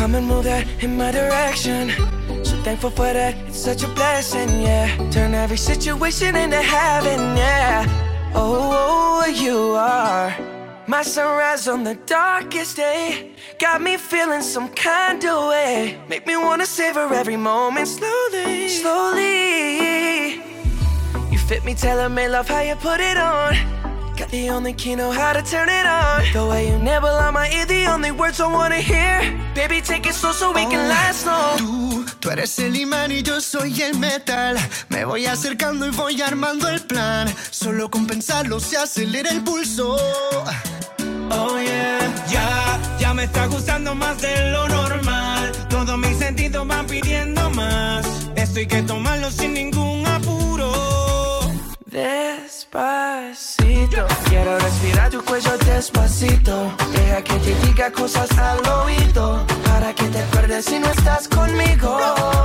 come and move that in my direction. So thankful for that, it's such a blessing, yeah. Turn every situation into heaven, yeah. Oh, you are my sunrise on the darkest day. Got me feeling some kind of way. Make me wanna savor every moment slowly, slowly. You fit me, tailor-made, love how you put it on. Got the only key, know how to turn it on. The way you nibble on my ear, the only words I wanna hear. Baby, take it slow so we can last long. Tú eres el imán y yo soy el metal. Me voy acercando y voy armando el plan. Solo con pensarlo se acelera el pulso. Oh yeah, ya me está gustando más de lo normal. Todos mis sentidos van pidiendo más. Esto hay que tomarlo sin ningún apuro. Despacito, quiero respirar tu cuello despacito. Deja que te diga cosas al oído, para que te acuerdes si no estás conmigo.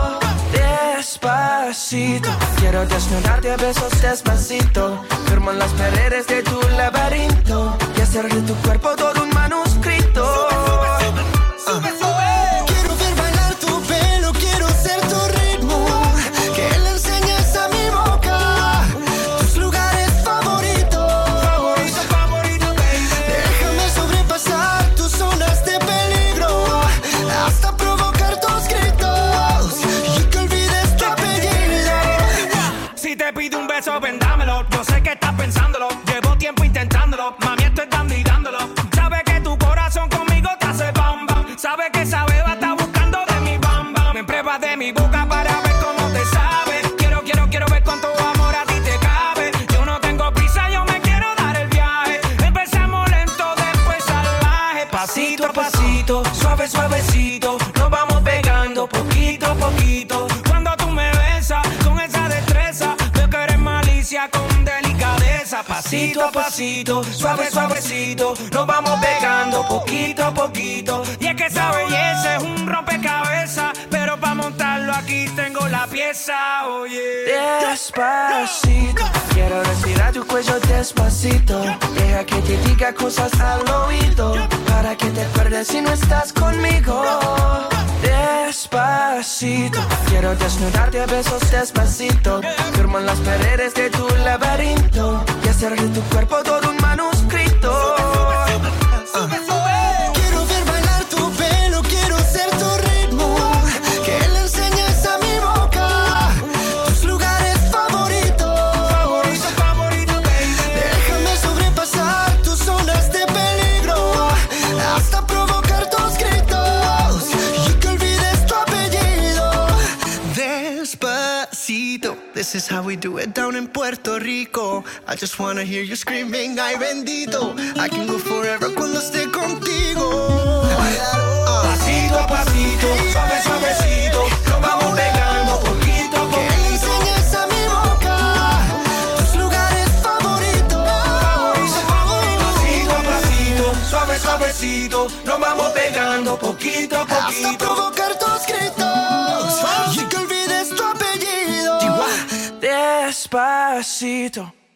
Despacito, quiero desnudarte a besos despacito. Firmo en las paredes de tu laberinto y hacer de tu cuerpo todo un manuscrito. Sube, sube. Quiero ver bailar tu pelo, quiero ser tu ritmo. Que le enseñes a mi boca tus lugares favoritos. Favorito, baby. Déjame sobrepasar tus zonas de peligro, hasta provocar tus gritos y que olvides tu apellido. Si te pido un beso, ven dámelo. Yo sé que estás pensándolo. Llevo tiempo intentándolo. Mami, estoy dando y dándolo. Sabe que tu corazón conmigo te hace bam bam. Sabe que esa beba está buscando de mi bam bam. Me pruebas de mi boca para ver cómo te sabe. Quiero ver cuánto amor a ti te cabe. Yo no tengo prisa, yo me quiero dar el viaje. Empezamos lento, después salvaje. Pasito a pasito, suave, suavecito. Nos vamos pegando poquito a poquito. Cuando tú me besas con esa destreza, veo que eres malicia con delicadeza. Pasito a pasito, suave, suavecito. Nos vamos pegando poquito a poquito. Y es que esa belleza es un rompecabezas, pero para montarlo aquí tengo la pieza, oye. Despacito, quiero respirar tu cuello despacito. Deja que te diga cosas al oído, para que te acuerdes si no estás conmigo. Despacito, quiero desnudarte a besos despacito. Firmo en las paredes de tu laberinto y hacer de tu cuerpo todo un manuscrito. Quiero ver bailar tu pelo, quiero ser tu ritmo. Que le enseñes a mi boca tus lugares favoritos. Favorito, baby. Déjame sobrepasar tus zonas de peligro, hasta provocar tus gritos y que olvides tu apellido. Despacito, this is how we do it down in Puerto Rico. I just wanna hear you screaming, ay bendito. I can go forever cuando esté contigo. Pasito a pasito, suave, suavecito. Nos vamos pegando poquito a Que le poquito. enseñes a mi boca tus lugares favoritos. Pasito a pasito, suave, suavecito. Nos vamos pegando poquito a Hasta poquito. provocar tus gritos y que olvides tu apellido. Despacito.